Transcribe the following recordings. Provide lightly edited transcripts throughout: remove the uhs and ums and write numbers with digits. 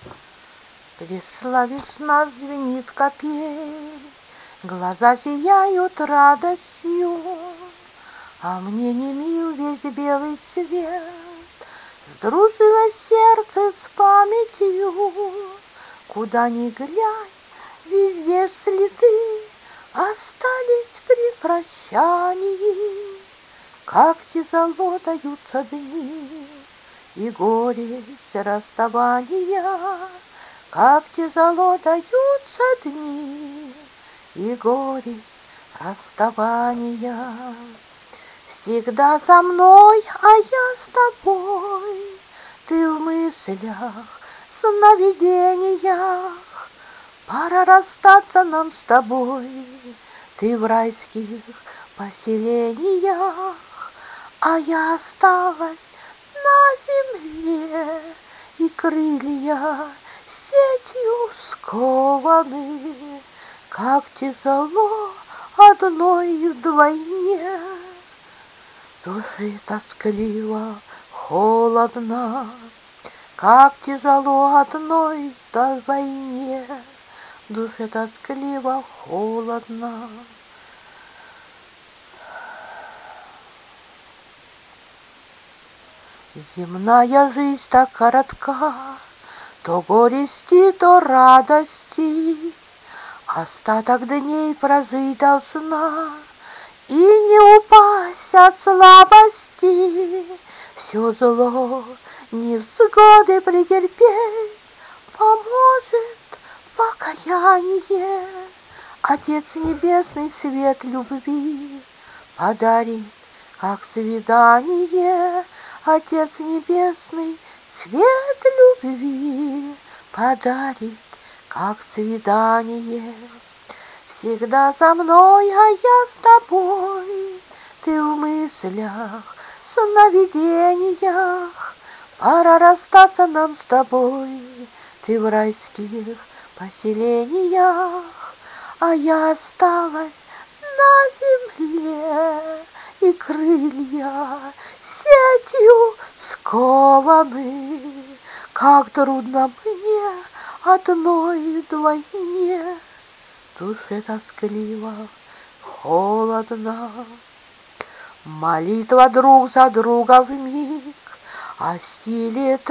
Пришла весна, звенит капель, глаза сияют радостью, а мне не мил весь белый свет. Сдружилось сердце с памятью, куда ни глянь, везде следы остались при прощании. Как тяжело даются дни и горесть расставания, как тяжело даются дни и горесть расставания. Всегда со мной, а я с тобой, ты в мыслях, сновидениях. Пора расстаться нам с тобой, ты в райских поселениях, а я осталась на земле, и крылья сетью скованы. Как тяжело одной вдвойне, души тоскливо, холодно. Как тяжело одной вдвойне, душе тоскливо, холодно. Земная жизнь так коротка, то горести, то радости. Остаток дней прожить должна и не упасть от слабости. Все зло, невзгоды претерпеть поможет покаяние. Отец Небесный свет любви подарит, как свидание. Отец Небесный свет любви подарит, как свидание. Всегда со мной, а я с тобой, ты в мыслях, сновидениях. Пора расстаться нам с тобой, ты в райских поселениях, а я осталась на земле, и крылья сетью скованы. Как трудно мне одной вдвойне, душе тоскливо, холодно. Молитва друг за друга вмиг осилит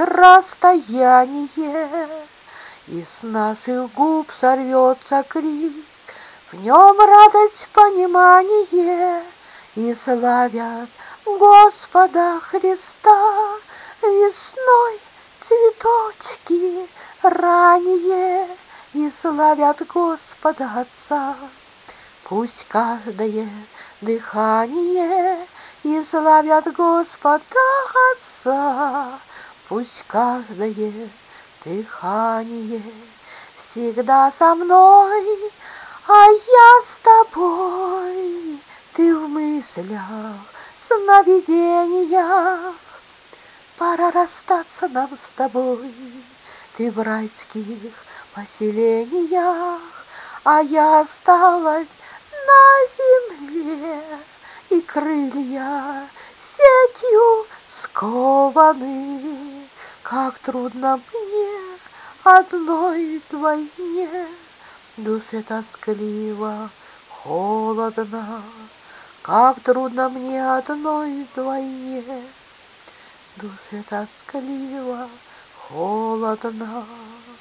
расстояние, и с наших губ сорвется крик, в нем радость, понимание, и славят Господа Христа. Весной цветочки ранее, и славят Господа Отца. Пусть каждое дыхание и славят Господа Отца. Пусть каждое дыхание всегда со мной, а я с тобой, ты в мыслях, сновидениях. Пора расстаться нам с тобой, ты в райских поселениях, а я осталась на земле, и крылья сетью скованы. Как трудно мне одной вдвойне, душе тоскливо, холодно. Как трудно мне одной вдвойне, душе тоскливо, холодно.